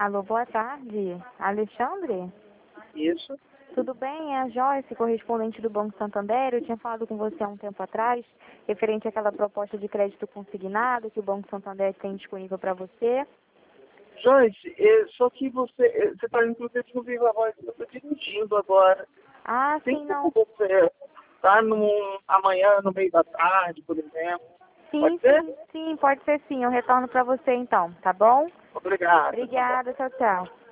Alô, boa tarde. Alexandre? Isso. Tudo bem? É a Joyce, correspondente do Banco Santander. Eu tinha falado com você há um tempo atrás, referente àquela proposta de crédito consignado que o Banco Santander tem disponível para você. Joyce, só que você está inclusive no Viva Voz, eu estou dirigindo agora. Ah, Tem sim, como não. você estar amanhã, no meio da tarde, por exemplo? Sim, Pode ser? sim, sim, pode ser sim. Eu retorno para você então, tá bom? Obrigado. Obrigada, tchau, tchau.